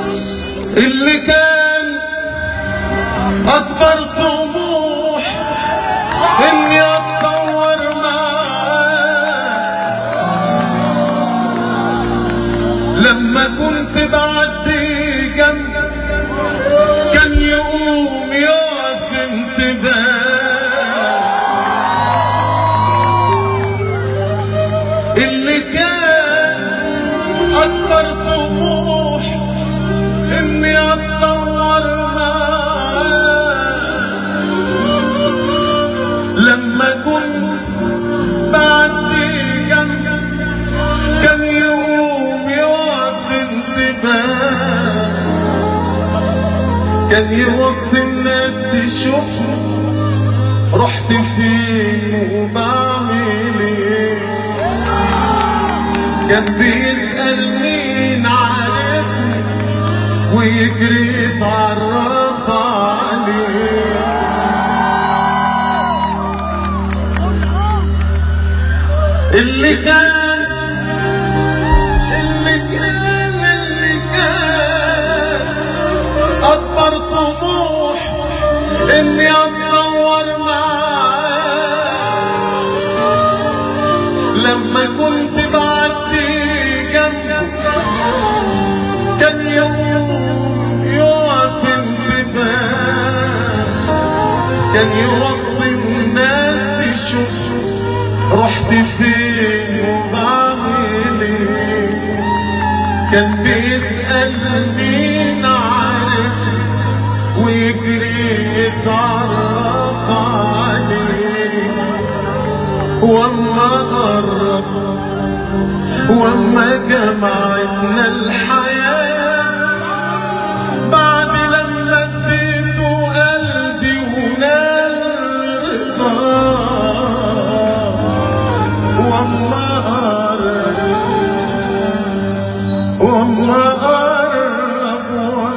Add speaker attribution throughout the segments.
Speaker 1: اللي كان أكبر طموح إني أتصور معاه لما كنت بعدي جنبه كان يقوم يقف انتباه. اللي كان أكبر طموح إني أتصور معاه لما كنت بعدي جنبه كان يقوم يقف انتباه. كان يوصي الناس تشوفني رحت فين وبعمل ايه. كان بيسأل مين عارفني ويجري يتعرف عليه. اللي كان أكبر طموح إني أتصور معاه لما كنت بعدي جنبه كان يقوم يقف انتباه. كان يوصي الناس تشوف رحت فين وبعمل ايه. كان بيسأل مين عارفني ويجري يتعرف عليه. واما قرب واما جمعتنا الحياة بعد لما اديته قلبي ونال رضاه. واما قرب واما قرب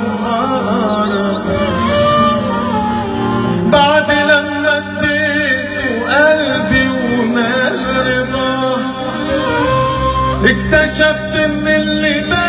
Speaker 1: بعد لما اديته قلبي ونال رضاه اكتشفت ان اللي